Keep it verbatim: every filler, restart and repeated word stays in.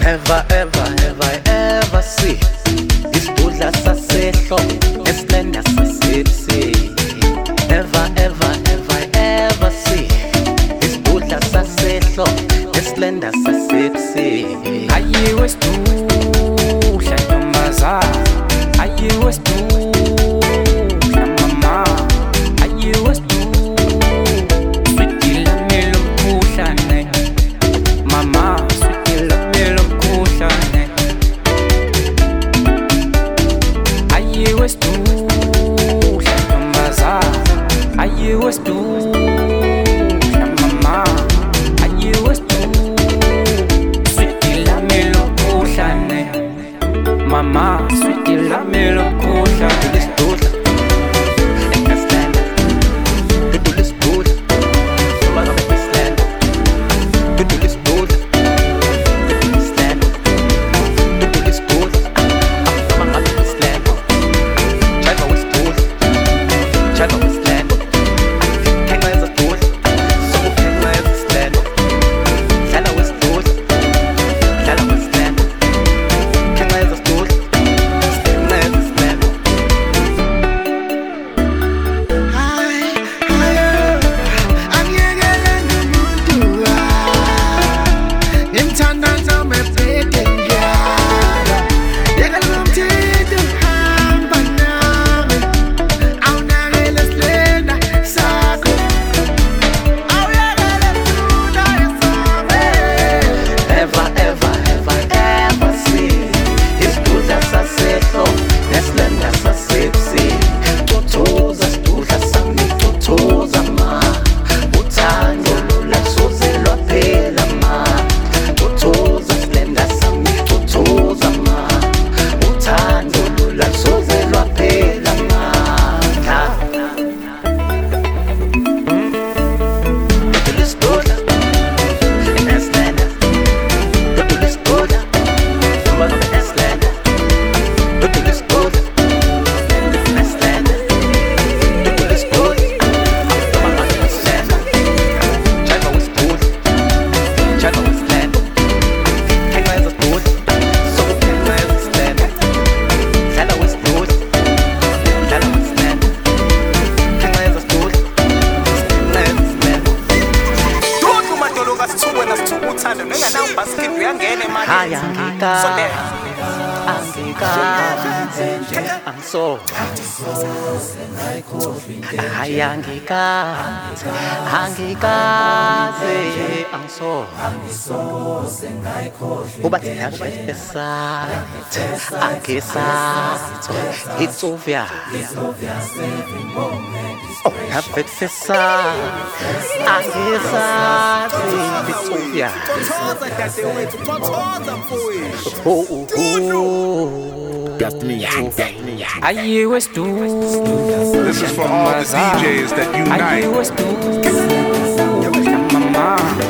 Ever, ever, have I ever seen isidudla sasehlo esihlenda sasepsi? Never, ever, have I ever seen isidudla sasehlo esihlenda sasepsi? Ayiwe isidudla ntombazana, ayiwe isidudla mama, ayiwe isidudla swidila melo mkhuhlane mama. You was do mama, and you was do sweetie la melo kushane, mama sweetie la melo kushane. This dude, and that's land. You do this dude, you wanna make this land. You do this dude, you do this land. You do this dude, I'm gonna make this land. Try to this dude, try to this land. I'm so Ayangikaze, angikaze, angso Ubathi yakubesala, angisazo, it's obvious. Oh, yakubesala, angisazo, it's obvious. Oh, oh, oh. This is for all the D Js that unite.